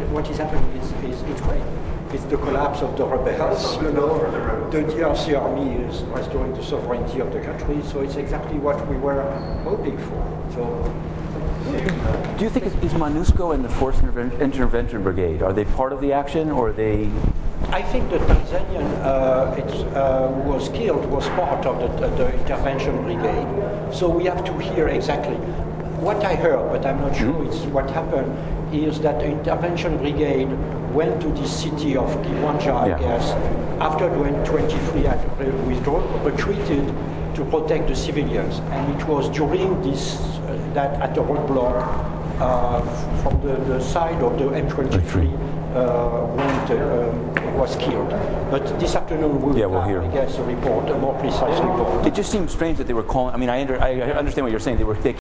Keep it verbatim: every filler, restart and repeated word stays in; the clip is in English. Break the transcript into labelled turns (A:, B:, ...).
A: what is happening is, is it's great. It's the collapse of the rebels. You know, the D R C army is restoring the sovereignty of the country. So it's exactly what we were hoping for. So.
B: Do you think is MONUSCO and the Force Interven Intervention Brigade, are they part of the action, or are they?
A: I think the Tanzanian uh, it's, uh, who was killed was part of the, the intervention brigade. So we have to hear exactly. What I heard, but I'm not sure mm-hmm. it's what happened, is that the intervention brigade went to the city of Kiwanja, yeah. I guess, after twenty-three had withdrawn, retreated to protect the civilians. And it was during this, uh, that at the roadblock uh, from the, the side of the M twenty-three, Uh, went, um, was killed. But this afternoon we will
B: yeah, we'll
A: have,
B: hear.
A: I guess, a report, a more precise report.
B: It just seems strange that they were calling. I mean, I, under, I understand what you're saying. They were they